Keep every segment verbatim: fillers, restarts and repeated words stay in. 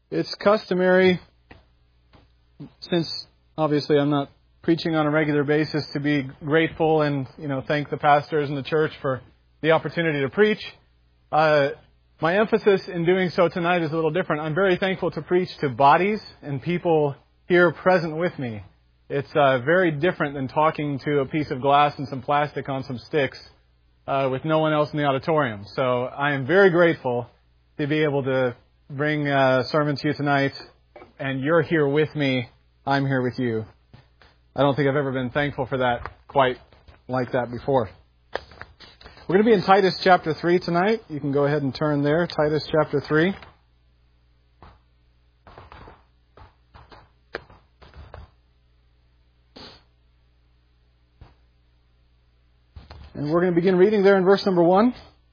It's customary, since obviously I'm not preaching on a regular basis, to be grateful and, you know, thank the pastors and the church for the opportunity to preach. Uh, my emphasis in doing so tonight is a little different. I'm very thankful to preach to bodies and people here present with me. It's uh, very different than talking to a piece of glass and some plastic on some sticks uh, with no one else in the auditorium. So I am very grateful to be able to bring a sermon to you tonight, and you're here with me. I'm here with you. I don't think I've ever been thankful for that quite like that before. We're going to be in Titus chapter three tonight. You can go ahead and turn there, Titus chapter three. And we're going to begin reading there in verse number one.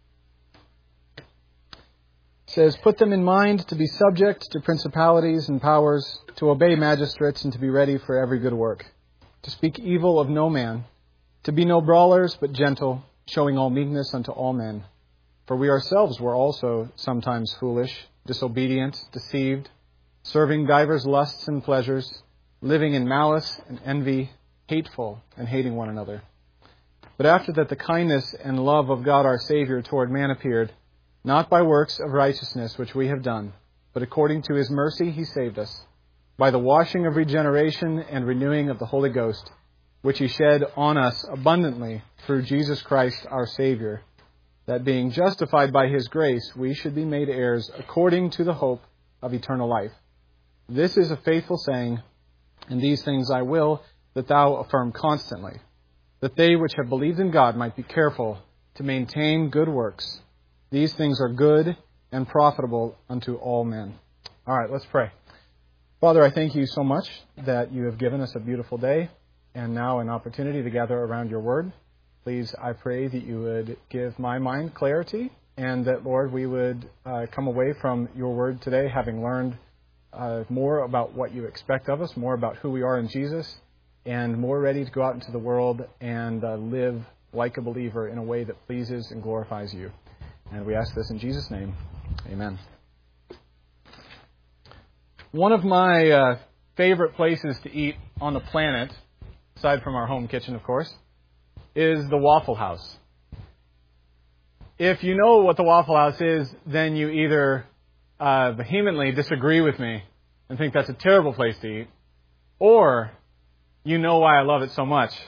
It says, "Put them in mind to be subject to principalities and powers, to obey magistrates, and to be ready for every good work, to speak evil of no man, to be no brawlers, but gentle, showing all meekness unto all men. For we ourselves were also sometimes foolish, disobedient, deceived, serving divers lusts and pleasures, living in malice and envy, hateful, and hating one another. But after that the kindness and love of God our Savior toward man appeared, not by works of righteousness which we have done, but according to His mercy He saved us, by the washing of regeneration and renewing of the Holy Ghost, which He shed on us abundantly through Jesus Christ our Savior, that being justified by His grace, we should be made heirs according to the hope of eternal life. This is a faithful saying, and these things I will that thou affirm constantly, that they which have believed in God might be careful to maintain good works. These things are good and profitable unto all men." All right, let's pray. Father, I thank you so much that you have given us a beautiful day and now an opportunity to gather around your word. Please, I pray that you would give my mind clarity and that, Lord, we would uh, come away from your word today having learned uh, more about what you expect of us, more about who we are in Jesus, and more ready to go out into the world and uh, live like a believer in a way that pleases and glorifies you. And we ask this in Jesus' name. Amen. One of my uh, favorite places to eat on the planet, aside from our home kitchen, of course, is the Waffle House. If you know what the Waffle House is, then you either uh, vehemently disagree with me and think that's a terrible place to eat, or you know why I love it so much.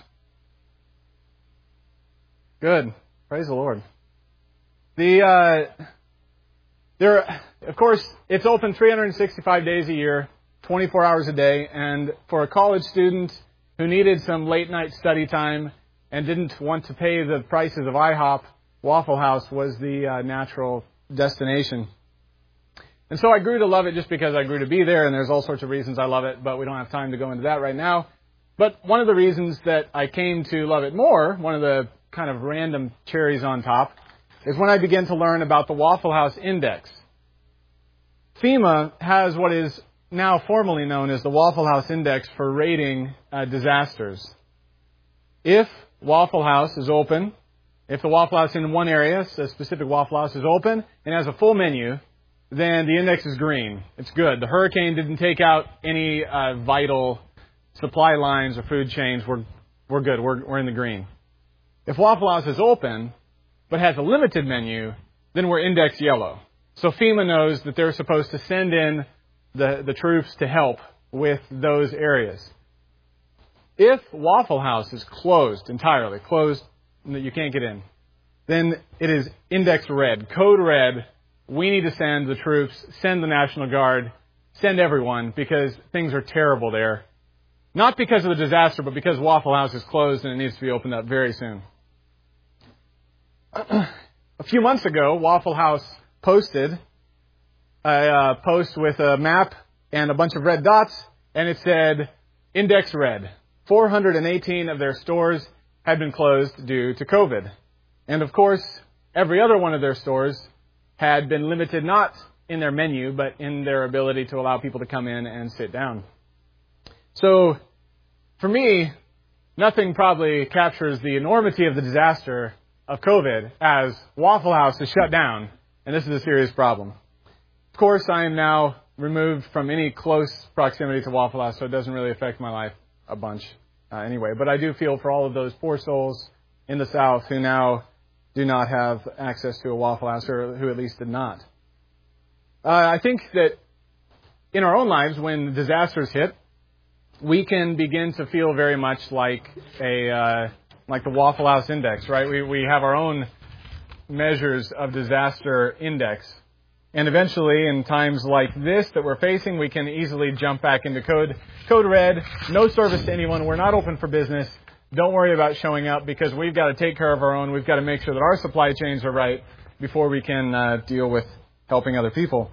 Good. Praise the Lord. The uh, there, of course, it's open three hundred sixty-five days a year, twenty-four hours a day, and for a college student who needed some late night study time and didn't want to pay the prices of IHOP, Waffle House was the uh, natural destination. And so I grew to love it just because I grew to be there, and there's all sorts of reasons I love it, but we don't have time to go into that right now. But one of the reasons that I came to love it more, one of the kind of random cherries on top, is when I began to learn about the Waffle House Index. FEMA has what is now formally known as the Waffle House Index for rating uh, disasters. If Waffle House is open, if the Waffle House in one area, so a specific Waffle House is open and has a full menu, then the index is green. It's good. The hurricane didn't take out any uh, vital supply lines or food chains. We're we're good. We're we're in the green. If Waffle House is open but has a limited menu, then we're indexed yellow. So FEMA knows that they're supposed to send in the, the troops to help with those areas. If Waffle House is closed entirely, closed, that you can't get in, then it is indexed red, code red. We need to send the troops, send the National Guard, send everyone, because things are terrible there. Not because of the disaster, but because Waffle House is closed and it needs to be opened up very soon. A few months ago, Waffle House posted a uh, post with a map and a bunch of red dots, and it said, index red. four hundred eighteen of their stores had been closed due to COVID. And of course, every other one of their stores had been limited not in their menu, but in their ability to allow people to come in and sit down. So, for me, nothing probably captures the enormity of the disaster of COVID as Waffle House is shut down, and this is a serious problem. Of course, I am now removed from any close proximity to Waffle House, so it doesn't really affect my life a bunch uh, anyway. But I do feel for all of those poor souls in the South who now do not have access to a Waffle House, or who at least did not. Uh, I think that in our own lives, when disasters hit, we can begin to feel very much like a uh, like the Waffle House index, right? We we have our own measures of disaster index. And eventually, in times like this that we're facing, we can easily jump back into code code red, no service to anyone, we're not open for business, don't worry about showing up because we've got to take care of our own, we've got to make sure that our supply chains are right before we can uh, deal with helping other people.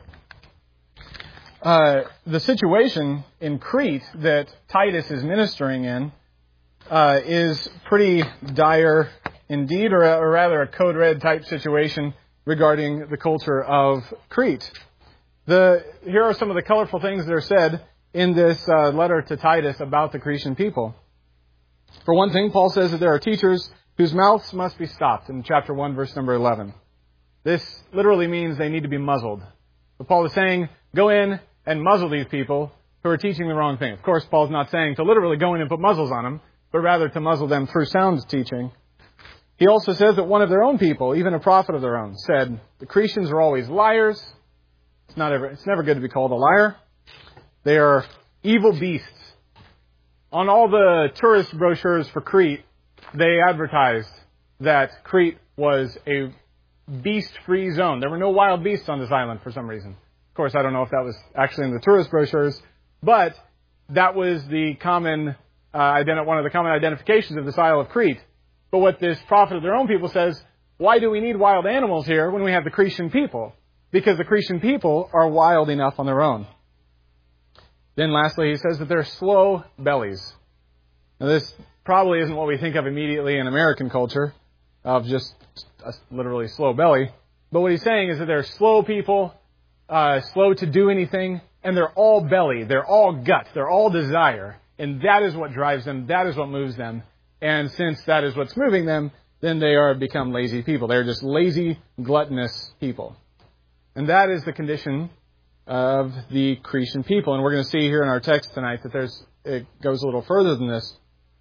Uh, the situation in Crete that Titus is ministering in uh, is pretty dire indeed, or, or rather a code red type situation regarding the culture of Crete. The, here are some of the colorful things that are said in this uh, letter to Titus about the Cretan people. For one thing, Paul says that there are teachers whose mouths must be stopped in chapter one, verse number eleven. This literally means they need to be muzzled. But Paul is saying, go in and muzzle these people who are teaching the wrong thing. Of course, Paul's not saying to literally go in and put muzzles on them, but rather to muzzle them through sound teaching. He also says that one of their own people, even a prophet of their own, said, the Cretans are always liars. It's not ever, it's never good to be called a liar. They are evil beasts. On all the tourist brochures for Crete, they advertised that Crete was a beast-free zone. There were no wild beasts on this island for some reason. Of course, I don't know if that was actually in the tourist brochures, but that was the common, uh, identi- one of the common identifications of this Isle of Crete. But what this prophet of their own people says, why do we need wild animals here when we have the Cretan people? Because the Cretan people are wild enough on their own. Then lastly, he says that they're slow bellies. Now this probably isn't what we think of immediately in American culture, of just a literally slow belly. But what he's saying is that they're slow people, uh, slow to do anything, and they're all belly, they're all gut, they're all desire. And that is what drives them, that is what moves them. And since that is what's moving them, then they are become lazy people. They're just lazy, gluttonous people. And that is the condition of the Cretan people. And we're going to see here in our text tonight that there's it goes a little further than this.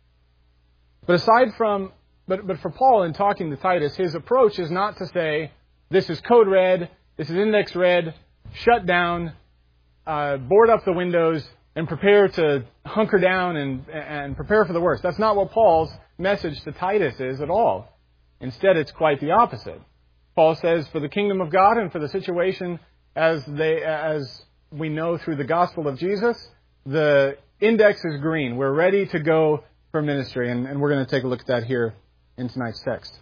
But aside from, but, but for Paul in talking to Titus, his approach is not to say, this is code red, this is index red, shut down, uh, board up the windows, and prepare to hunker down and, and prepare for the worst. That's not what Paul's message to Titus is at all. Instead, it's quite the opposite. Paul says, for the kingdom of God and for the situation as they, as we know through the gospel of Jesus, the index is green. We're ready to go for ministry, and, and we're going to take a look at that here in tonight's text.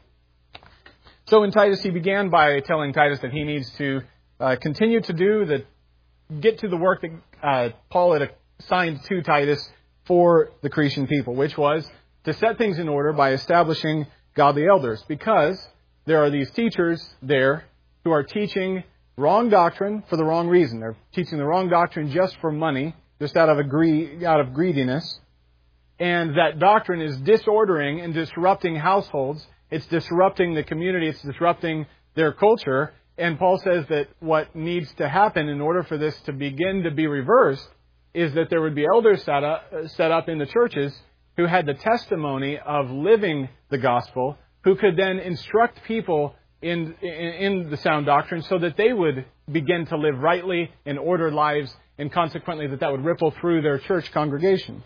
So in Titus, he began by telling Titus that he needs to uh, continue to do the, get to the work that uh, Paul had assigned to Titus for the Cretan people, which was to set things in order by establishing godly elders, because there are these teachers there who are teaching wrong doctrine for the wrong reason. They're teaching the wrong doctrine just for money, just out of agree, out of greediness. And that doctrine is disordering and disrupting households. It's disrupting the community. It's disrupting their culture. And Paul says that what needs to happen in order for this to begin to be reversed is that there would be elders set up, set up in the churches who had the testimony of living the gospel, who could then instruct people in, in, in the sound doctrine so that they would begin to live rightly and order lives, and consequently that that would ripple through their church congregation.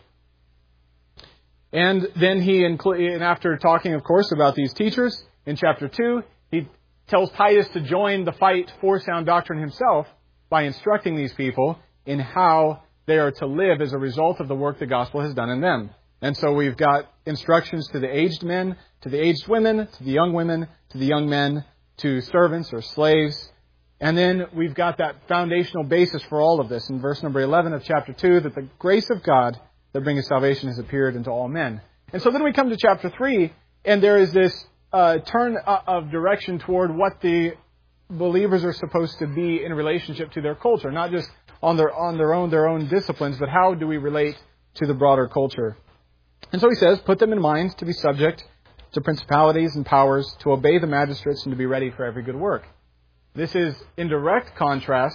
And then he, inclu- and after talking, of course, about these teachers, in chapter two, he tells Titus to join the fight for sound doctrine himself by instructing these people in how they are to live as a result of the work the gospel has done in them. And so we've got instructions to the aged men, to the aged women, to the young women, to the young men, to servants or slaves. And then we've got that foundational basis for all of this in verse number eleven of chapter two, that the grace of God that bringeth salvation has appeared unto all men. And so then we come to chapter three, and there is this uh, turn of direction toward what the believers are supposed to be in relationship to their culture, not just on their on their own their own disciplines, but how do we relate to the broader culture. And so he says, put them in mind to be subject to principalities and powers, to obey the magistrates, and to be ready for every good work. This is in direct contrast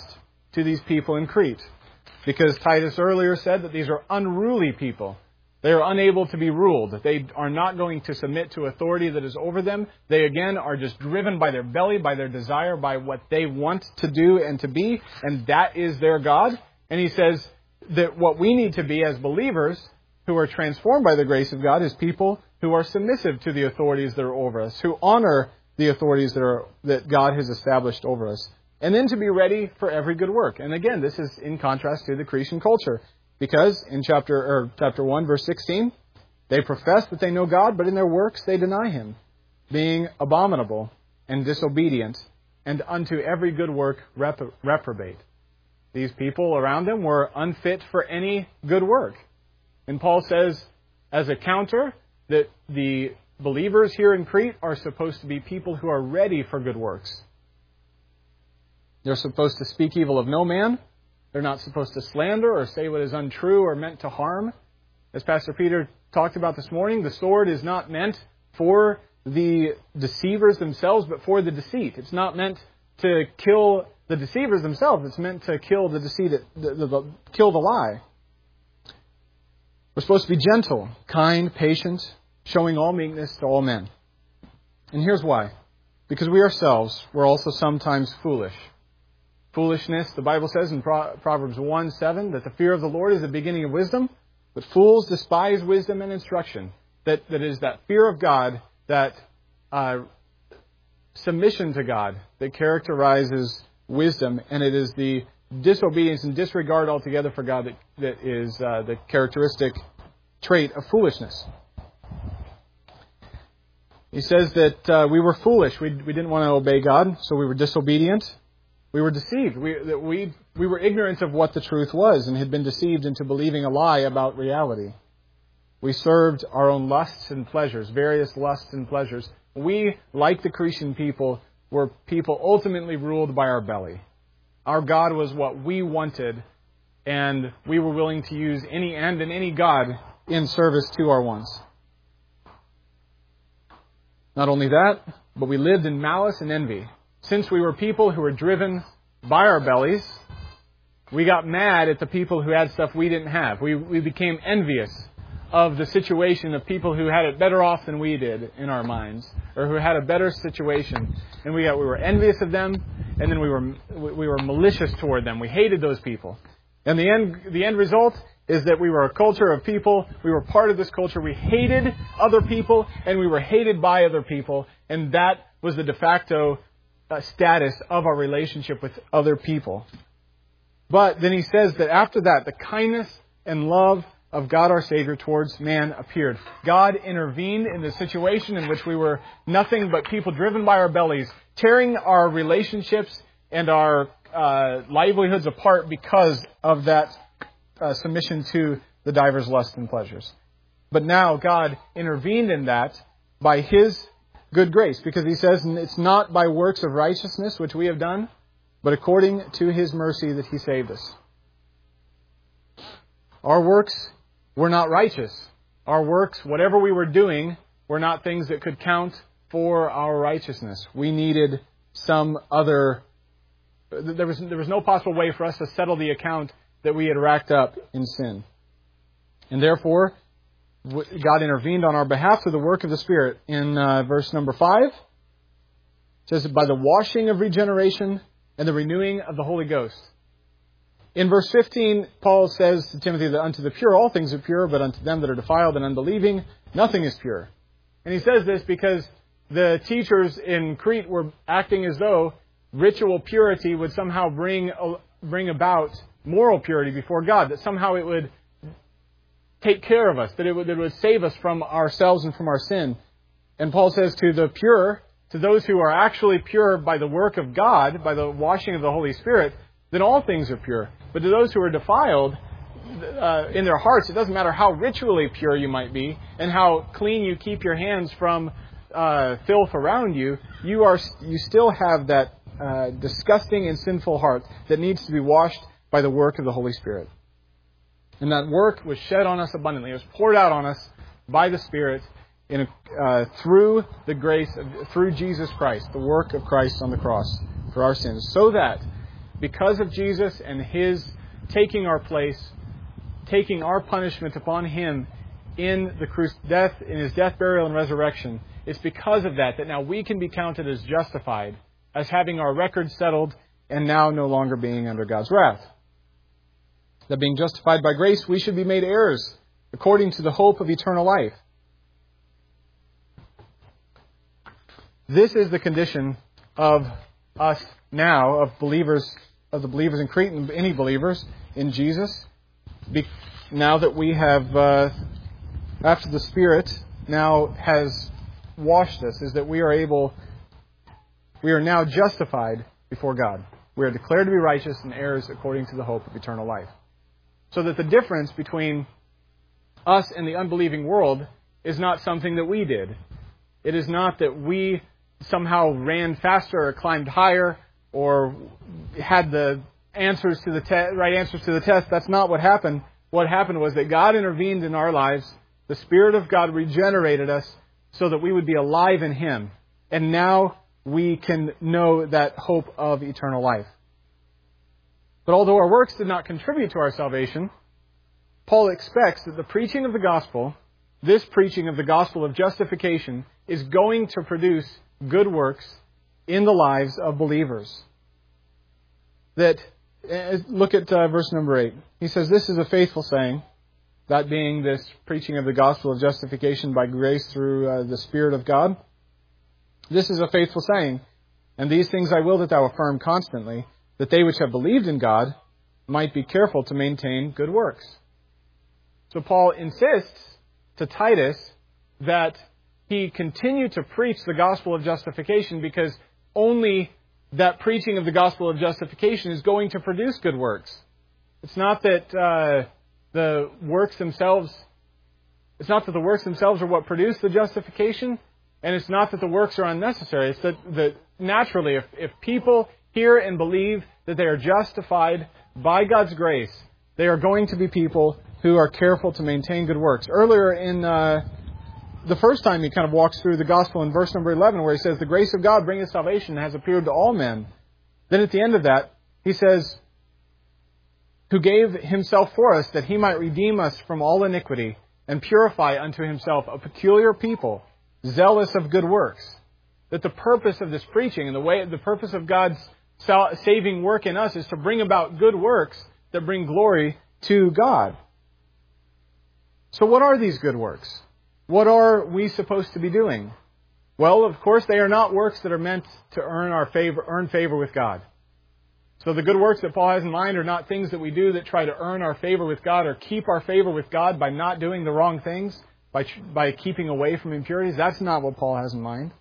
to these people in Crete. Because Titus earlier said that these are unruly people. They are unable to be ruled. They are not going to submit to authority that is over them. They, again, are just driven by their belly, by their desire, by what they want to do and to be. And that is their God. And he says that what we need to be as believers who are transformed by the grace of God is people who are submissive to the authorities that are over us, who honor the authorities that are that God has established over us. And then to be ready for every good work. And again, this is in contrast to the Cretan culture. Because in chapter or chapter one, verse sixteen, they profess that they know God, but in their works they deny Him, being abominable and disobedient, and unto every good work rep- reprobate. These people around them were unfit for any good work. And Paul says, as a counter, that the believers here in Crete are supposed to be people who are ready for good works. They're supposed to speak evil of no man. They're not supposed to slander or say what is untrue or meant to harm. As Pastor Peter talked about this morning, the sword is not meant for the deceivers themselves, but for the deceit. It's not meant to kill the deceivers themselves. It's meant to kill the deceit, the, the, the, kill the lie. We're supposed to be gentle, kind, patient, showing all meekness to all men. And here's why. Because we ourselves were also sometimes foolish. Foolishness, the Bible says in Proverbs one seven, that the fear of the Lord is the beginning of wisdom, but fools despise wisdom and instruction. That, that is that fear of God, that uh, submission to God that characterizes wisdom, and it is the disobedience and disregard altogether for God that, that is uh, the characteristic trait of foolishness. He says that uh, we were foolish. We, we didn't want to obey God, so we were disobedient. We were deceived. We, that we, we were ignorant of what the truth was and had been deceived into believing a lie about reality. We served our own lusts and pleasures, various lusts and pleasures. We, like the Cretan people, were people ultimately ruled by our belly. Our God was what we wanted, and we were willing to use any end and any God in service to our wants. Not only that, but we lived in malice and envy. Since we were people who were driven by our bellies, we got mad at the people who had stuff we didn't have. We we became envious of the situation of people who had it better off than we did in our minds, or who had a better situation. And we got, we were envious of them, and then we were we were malicious toward them. We hated those people. And the end the end result is that we were a culture of people. We were part of this culture. We hated other people, and we were hated by other people, and that was the de facto Uh, status of our relationship with other people. But then he says that after that, the kindness and love of God our Savior towards man appeared. God intervened in the situation in which we were nothing but people driven by our bellies, tearing our relationships and our uh, livelihoods apart because of that uh, submission to the divers lusts and pleasures. But now God intervened in that by His good grace, because He says it's not by works of righteousness which we have done, but according to His mercy that He saved us. Our works were not righteous. Our works, whatever we were doing, were not things that could count for our righteousness. We needed some other... There was, there was no possible way for us to settle the account that we had racked up in sin. And therefore, God intervened on our behalf through the work of the Spirit. In uh, verse number five, it says, by the washing of regeneration and the renewing of the Holy Ghost. In verse fifteen, Paul says to Timothy that unto the pure all things are pure, but unto them that are defiled and unbelieving, nothing is pure. And he says this because the teachers in Crete were acting as though ritual purity would somehow bring, bring about moral purity before God, that somehow it would take care of us, that it would, that it would save us from ourselves and from our sin. And Paul says to the pure, to those who are actually pure by the work of God, by the washing of the Holy Spirit, then all things are pure. But to those who are defiled uh, in their hearts, it doesn't matter how ritually pure you might be and how clean you keep your hands from uh, filth around you, you are you still have that uh, disgusting and sinful heart that needs to be washed by the work of the Holy Spirit. And that work was shed on us abundantly. It was poured out on us by the Spirit in a, uh, through the grace, of, through Jesus Christ, the work of Christ on the cross for our sins, so that because of Jesus and His taking our place, taking our punishment upon Him in the cru- death, in His death, burial, and resurrection. It's because of that that now we can be counted as justified, as having our record settled, and now no longer being under God's wrath. That being justified by grace, we should be made heirs according to the hope of eternal life. This is the condition of us now, of believers, of the believers in Crete and any believers in Jesus. Be- now that we have, uh, after the Spirit now has washed us, is that we are able, we are now justified before God. We are declared to be righteous and heirs according to the hope of eternal life. So that the difference between us and the unbelieving world is not something that we did. It is not that we somehow ran faster or climbed higher or had the answers to the te- right answers to the test. That's not what happened. What happened was that God intervened in our lives. The Spirit of God regenerated us so that we would be alive in Him. And now we can know that hope of eternal life. But although our works did not contribute to our salvation, Paul expects that the preaching of the gospel, this preaching of the gospel of justification, is going to produce good works in the lives of believers. That, look at uh, verse number eight. He says, "This is a faithful saying," that being this preaching of the gospel of justification by grace through uh, the Spirit of God. "This is a faithful saying, and these things I will that thou affirm constantly, that they which have believed in God might be careful to maintain good works." So Paul insists to Titus that he continue to preach the gospel of justification, because only that preaching of the gospel of justification is going to produce good works. It's not that uh, the works themselves, it's not that the works themselves are what produce the justification, and it's not that the works are unnecessary. It's that, that naturally, if, if people hear and believe that they are justified by God's grace, they are going to be people who are careful to maintain good works. Earlier in uh, the first time he kind of walks through the gospel in verse number eleven, where he says, "The grace of God bringeth salvation and has appeared to all men." Then at the end of that, he says, "Who gave Himself for us, that He might redeem us from all iniquity, and purify unto Himself a peculiar people, zealous of good works." That the purpose of this preaching and the way, the purpose of God's saving work in us is to bring about good works that bring glory to God. So what are these good works? What are we supposed to be doing? Well, of course, they are not works that are meant to earn our favor, earn favor with God. So the good works that Paul has in mind are not things that we do that try to earn our favor with God or keep our favor with God by not doing the wrong things, by by keeping away from impurities. That's not what Paul has in mind.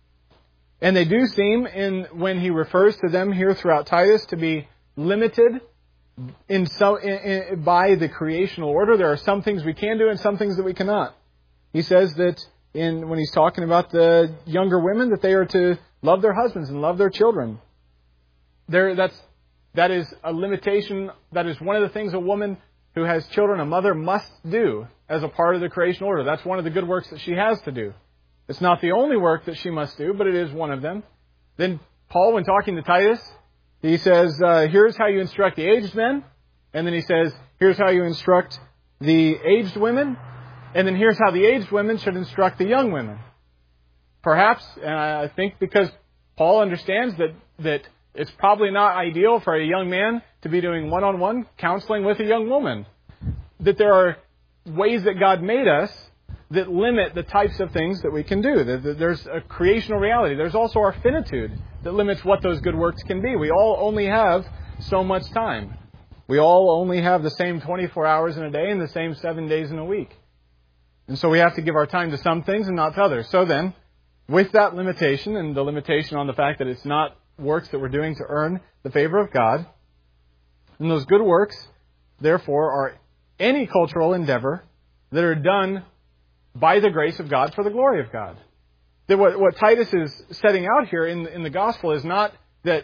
And they do seem, in when he refers to them here throughout Titus, to be limited in so in, in, by the creational order. There are some things we can do and some things that we cannot. He says that in when he's talking about the younger women, that they are to love their husbands and love their children. There, that's that is a limitation. That is one of the things a woman who has children, a mother, must do as a part of the creation order. That's one of the good works that she has to do. It's not the only work that she must do, but it is one of them. Then Paul, when talking to Titus, he says, uh, here's how you instruct the aged men. And then he says, here's how you instruct the aged women. And then here's how the aged women should instruct the young women. Perhaps, and I think because Paul understands that, that it's probably not ideal for a young man to be doing one-on-one counseling with a young woman. That there are ways that God made us that limit the types of things that we can do. There's a creational reality. There's also our finitude that limits what those good works can be. We all only have so much time. We all only have the same twenty-four hours in a day and the same seven days in a week. And so we have to give our time to some things and not to others. So then, with that limitation and the limitation on the fact that it's not works that we're doing to earn the favor of God, and those good works, therefore, are any cultural endeavor that are done by the grace of God for the glory of God. That what, what Titus is setting out here in, in the gospel is not that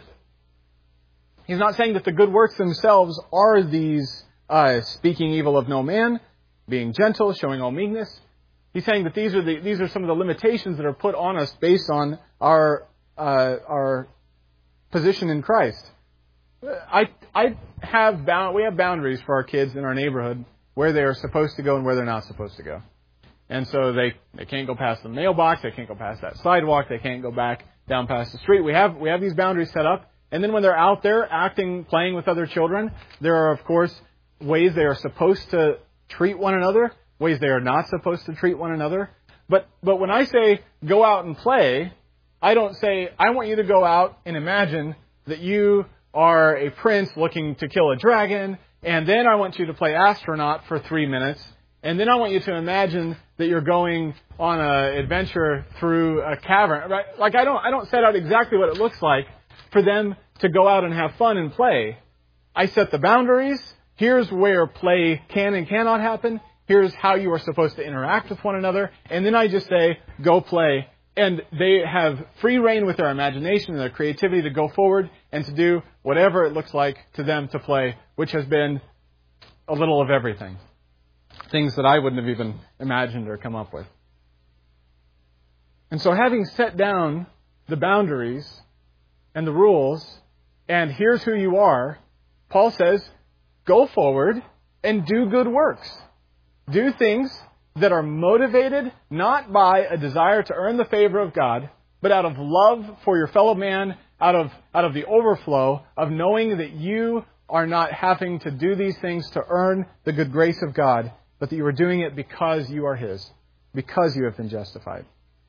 he's not saying that the good works themselves are these uh, speaking evil of no man, being gentle, showing all meekness. He's saying that these are the these are some of the limitations that are put on us based on our uh, our position in Christ. I I have bound we have boundaries for our kids in our neighborhood where they are supposed to go and where they're not supposed to go. And so they, they can't go past the mailbox, they can't go past that sidewalk, they can't go back down past the street. We have we have these boundaries set up. And then when they're out there acting, playing with other children, there are, of course, ways they are supposed to treat one another, ways they are not supposed to treat one another. But but when I say go out and play, I don't say, I want you to go out and imagine that you are a prince looking to kill a dragon, and then I want you to play astronaut for three minutes, and then I want you to imagine that you're going on an adventure through a cavern. Right? Like I don't I don't set out exactly what it looks like for them to go out and have fun and play. I set the boundaries. Here's where play can and cannot happen. Here's how you are supposed to interact with one another. And then I just say, go play. And they have free reign with their imagination and their creativity to go forward and to do whatever it looks like to them to play, which has been a little of everything. Things that I wouldn't have even imagined or come up with. And so having set down the boundaries and the rules, and here's who you are, Paul says, go forward and do good works. Do things that are motivated not by a desire to earn the favor of God, but out of love for your fellow man, out of, out of the overflow of knowing that you are not having to do these things to earn the good grace of God, but that you are doing it because you are His, because you have been justified.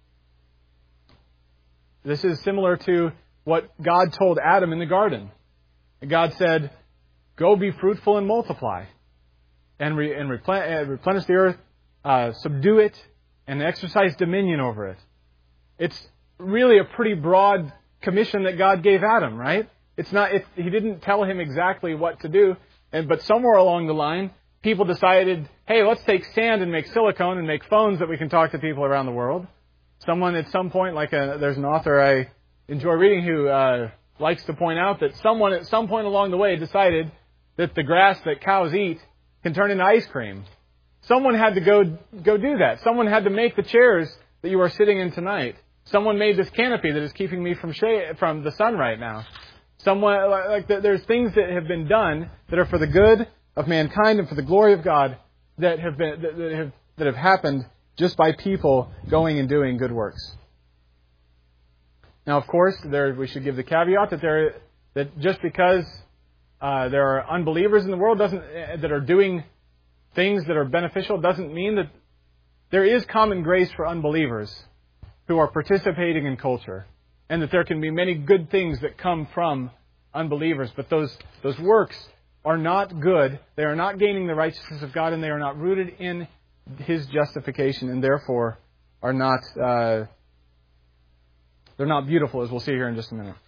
This is similar to what God told Adam in the garden. God said, go be fruitful and multiply, and, re, and replen, replenish the earth, uh, subdue it, and exercise dominion over it. It's really a pretty broad commission that God gave Adam, right? It's not. It, he didn't tell him exactly what to do, and but somewhere along the line, people decided, hey, let's take sand and make silicone and make phones that we can talk to people around the world. Someone at some point, like a, there's an author I enjoy reading who uh, likes to point out that someone at some point along the way decided that the grass that cows eat can turn into ice cream. Someone had to go go do that. Someone had to make the chairs that you are sitting in tonight. Someone made this canopy that is keeping me from shade, from the sun right now. Someone like there's things that have been done that are for the good of mankind and for the glory of God that have been that, that have that have happened just by people going and doing good works. Now, of course, there we should give the caveat that there that just because uh, there are unbelievers in the world doesn't that are doing things that are beneficial doesn't mean that there is common grace for unbelievers who are participating in culture, and that there can be many good things that come from unbelievers. But those those works are not good. They are not gaining the righteousness of God, and they are not rooted in His justification, and therefore are not uh, they're not beautiful, as we'll see here in just a minute.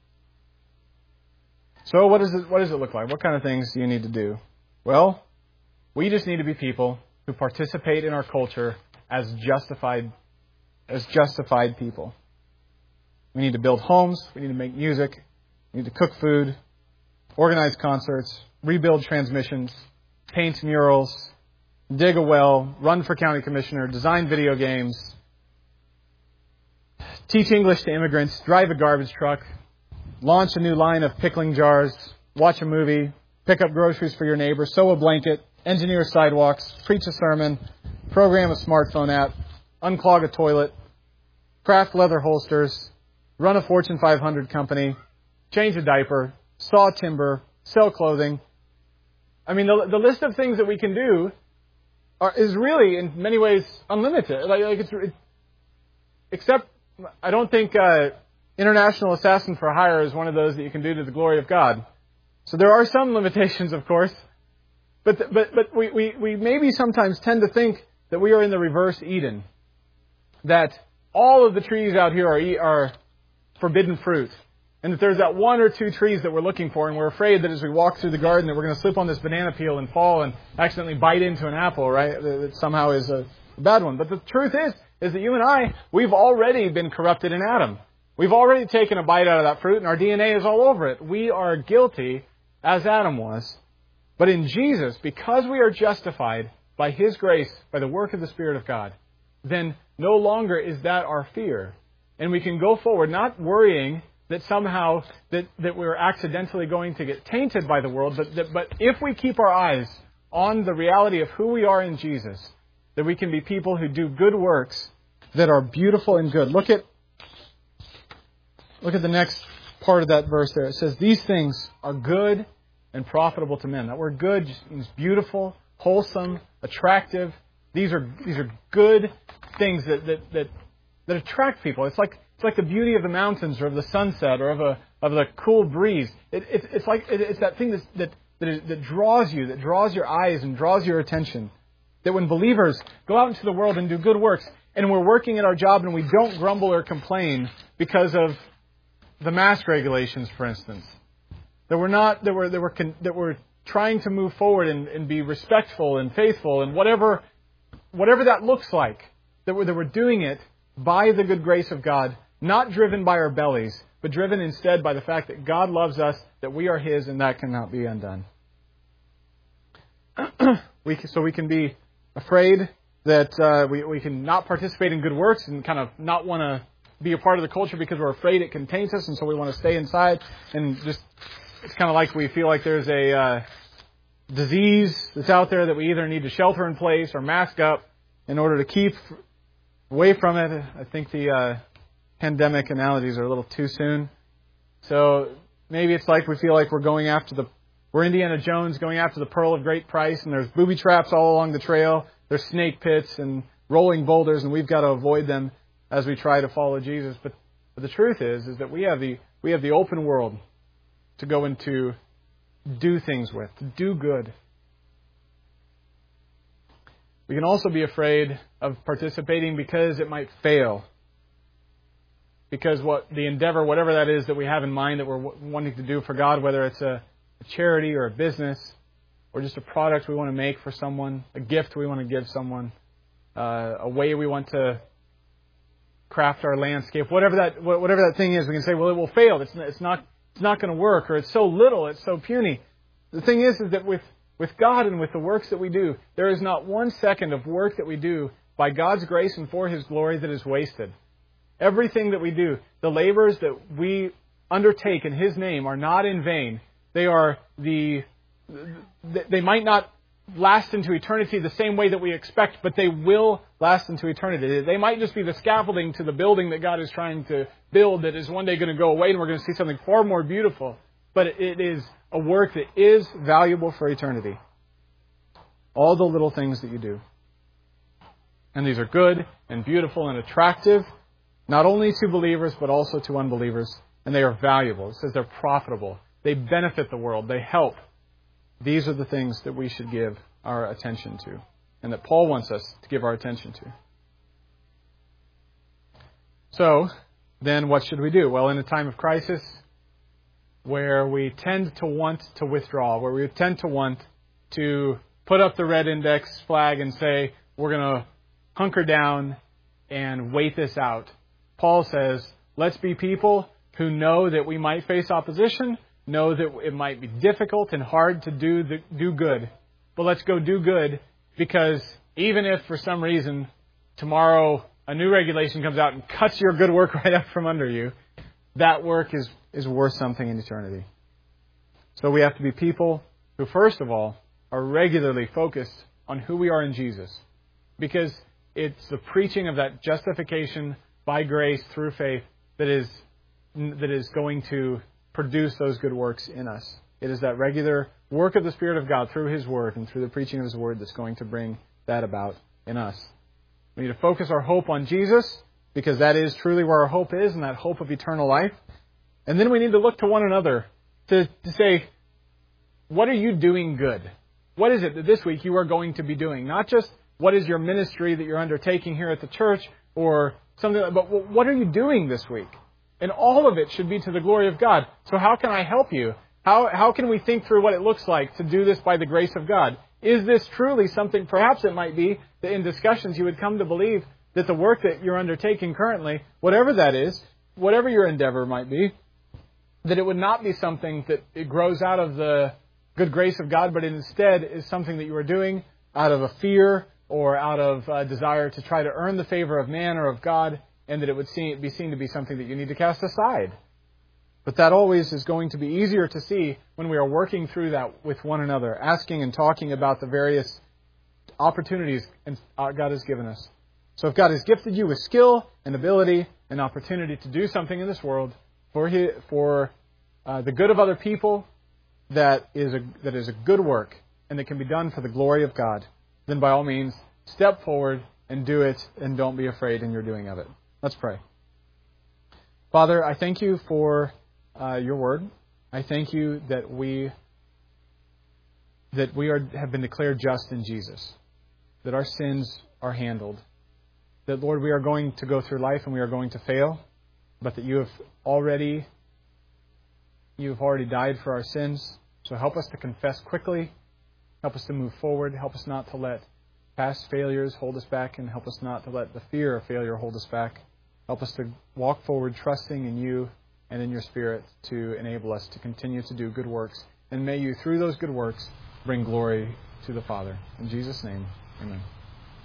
So, what does it what does it look like? What kind of things do you need to do? Well, we just need to be people who participate in our culture as justified as justified people. We need to build homes. We need to make music. We need to cook food, organize concerts, rebuild transmissions, paint murals, dig a well, run for county commissioner, design video games, teach English to immigrants, drive a garbage truck, launch a new line of pickling jars, watch a movie, pick up groceries for your neighbor, sew a blanket, engineer sidewalks, preach a sermon, program a smartphone app, unclog a toilet, craft leather holsters, run a Fortune five hundred company, change a diaper, saw timber, sell clothing. I mean, the, the list of things that we can do are, is really, in many ways, unlimited. Like, like it's, it, except, I don't think uh, International Assassin for Hire is one of those that you can do to the glory of God. So there are some limitations, of course. But but but we, we, we maybe sometimes tend to think that we are in the reverse Eden. That all of the trees out here are, are forbidden fruit. And that there's that one or two trees that we're looking for, and we're afraid that as we walk through the garden that we're going to slip on this banana peel and fall and accidentally bite into an apple, right? That somehow is a bad one. But the truth is, is that you and I, we've already been corrupted in Adam. We've already taken a bite out of that fruit, and our D N A is all over it. We are guilty, as Adam was. But in Jesus, because we are justified by His grace, by the work of the Spirit of God, then no longer is that our fear. And we can go forward not worrying that somehow that, that we're accidentally going to get tainted by the world. But, that, but if we keep our eyes on the reality of who we are in Jesus, that we can be people who do good works that are beautiful and good. Look at, look at the next part of that verse there. It says, these things are good and profitable to men. That word good just means beautiful, wholesome, attractive. These are these are good things that that, that, that attract people. It's like it's like the beauty of the mountains or of the sunset or of a of the cool breeze. It, it, it's like it, it's that thing that that that, is, that draws you, that draws your eyes and draws your attention. That when believers go out into the world and do good works, and we're working at our job and we don't grumble or complain because of the mask regulations, for instance, that we're not that we're that we're that we're trying to move forward and, and be respectful and faithful and whatever whatever that looks like, that we're that we're doing it by the good grace of God, not driven by our bellies, but driven instead by the fact that God loves us, that we are His, and that cannot be undone. we can, so we can be afraid that uh, we we can not participate in good works and kind of not want to be a part of the culture because we're afraid it contains us, and so we want to stay inside and just. It's kind of like we feel like there's a uh, disease that's out there that we either need to shelter in place or mask up in order to keep away from it. I think the uh, pandemic analogies are a little too soon. So maybe it's like we feel like we're going after the, we're Indiana Jones going after the pearl of great price, and there's booby traps all along the trail. There's snake pits and rolling boulders, and we've got to avoid them as we try to follow Jesus. But, but the truth is, is that we have the we have the open world to go and to do things with, to do good. We can also be afraid of participating because it might fail. Because what the endeavor, whatever that is that we have in mind that we're wanting to do for God, whether it's a, a charity or a business or just a product we want to make for someone, a gift we want to give someone, uh, a way we want to craft our landscape, whatever that whatever that thing is, we can say, well, it will fail. It's it's not. It's not going to work, or it's so little, it's so puny. The thing is, is that with, with God and with the works that we do, there is not one second of work that we do by God's grace and for His glory that is wasted. Everything that we do, the labors that we undertake in His name are not in vain. They are the, they might not last into eternity the same way that we expect, but they will last into eternity. They might just be the scaffolding to the building that God is trying to build that is one day going to go away and we're going to see something far more beautiful. But it is a work that is valuable for eternity. All the little things that you do. And these are good and beautiful and attractive, not only to believers, but also to unbelievers. And they are valuable. It says they're profitable. They benefit the world. They help. These are the things that we should give our attention to, and that Paul wants us to give our attention to. So, then what should we do? Well, in a time of crisis, where we tend to want to withdraw, where we tend to want to put up the red index flag and say, we're going to hunker down and wait this out, Paul says, let's be people who know that we might face opposition, know that it might be difficult and hard to do the, do good. But let's go do good, because even if for some reason tomorrow a new regulation comes out and cuts your good work right out from under you, that work is, is worth something in eternity. So we have to be people who, first of all, are regularly focused on who we are in Jesus. Because it's the preaching of that justification by grace through faith that is that is going to produce those good works in us. It is that regular work of the Spirit of God through His Word and through the preaching of His Word that's going to bring that about in us. We need to focus our hope on Jesus, because that is truly where our hope is, and that hope of eternal life. And then we need to look to one another to, to say, what are you doing good? What is it that this week you are going to be doing? Not just what is your ministry that you're undertaking here at the church or something, but what are you doing this week? And all of it should be to the glory of God. So how can I help you? How how can we think through what it looks like to do this by the grace of God? Is this truly something, perhaps it might be, that in discussions you would come to believe that the work that you're undertaking currently, whatever that is, whatever your endeavor might be, that it would not be something that it grows out of the good grace of God, but instead is something that you are doing out of a fear or out of a desire to try to earn the favor of man or of God, and that it would be seen to be something that you need to cast aside. But that always is going to be easier to see when we are working through that with one another, asking and talking about the various opportunities God has given us. So if God has gifted you with skill and ability and opportunity to do something in this world for his, for uh, the good of other people, that is a that is a good work and that can be done for the glory of God, then by all means step forward and do it, and don't be afraid in your doing of it. Let's pray. Father, I thank you for uh, your word. I thank you that we that we are have been declared just in Jesus, that our sins are handled, that, Lord, we are going to go through life and we are going to fail, but that you have already you have already died for our sins. So help us to confess quickly, help us to move forward, help us not to let past failures hold us back, and help us not to let the fear of failure hold us back. Help us to walk forward trusting in you and in your Spirit to enable us to continue to do good works. And may you, through those good works, bring glory to the Father. In Jesus' name, amen.